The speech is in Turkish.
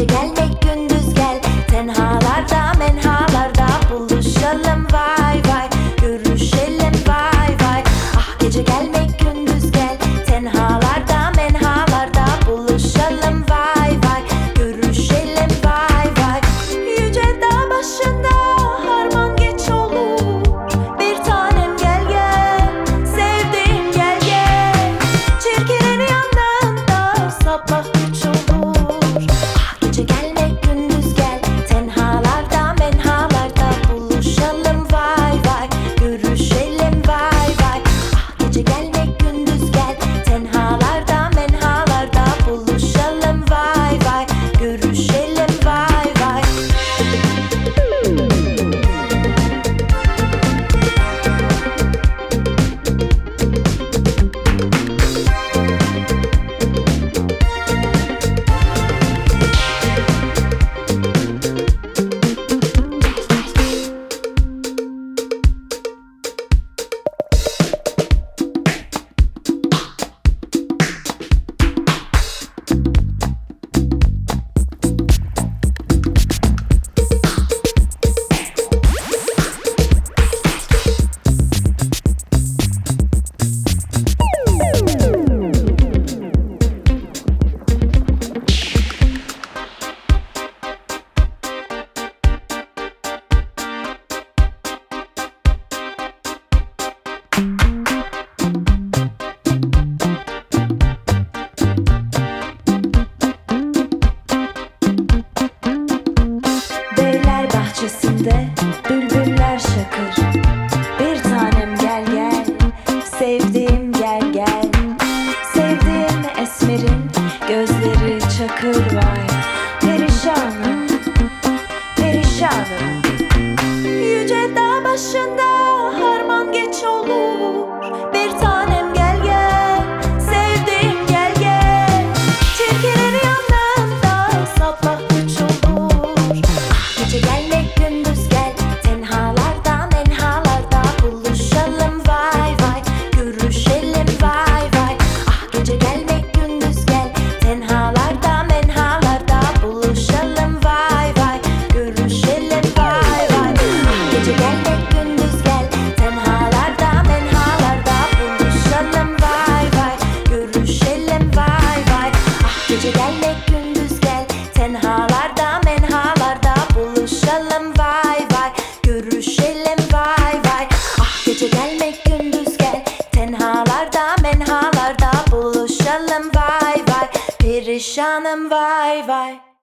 gece gelmek gündüz gel. Tenhalarda menhalarda buluşalım vay vay. Görüşelim vay vay. Ah gece gelmek gündüz gel. Tenhalarda menhalarda buluşalım vay vay. Görüşelim vay vay. Yüce dağ başında harman geç olur. Bir tanem gel gel. Sevdiğim gel gel. Çirkinin yanında sabah güç olur. Ah gece gelmek gündüz gel. Tenhalarda menhalarda buluşalım vay vay. Görüşelim vay vay. Ah gece gelmek gündüz gel. Tenhalarda menhalarda buluşalım vay vay. Görüşelim vay vay. Beyler bahçesinde bülbüller şakır. Bir tanem gel gel. Sevdiğim gel gel. Sevdiğim esmerin gözleri çakır vay. Perişanım, perişanım. Yüce dağ başında harman geç olur. Bir tanem gel gel. Sevdiğim gel gel. Çirkinin yanında sabah güç olur. Ah gece gelmek gündüz gel. Tenhalarda menhalarda buluşalım vay vay. Görüşelim vay vay. Ah gece gelmek gündüz gel. Tenhalarda menhalarda buluşalım vay vay. Görüşelim vay vay. Ah gece gelmek gündüz gel. Tenhalarda menhalarda buluşalım vay vay. Görüşelim vay vay. Ah gece gelmek gündüz gel. Tenhalarda menhalarda buluşalım vay vay. Görüşelim vay vay. Ah gece gelmek gündüz gel. Tenhalarda menhalarda buluşalım vay vay. Perişanım vay vay.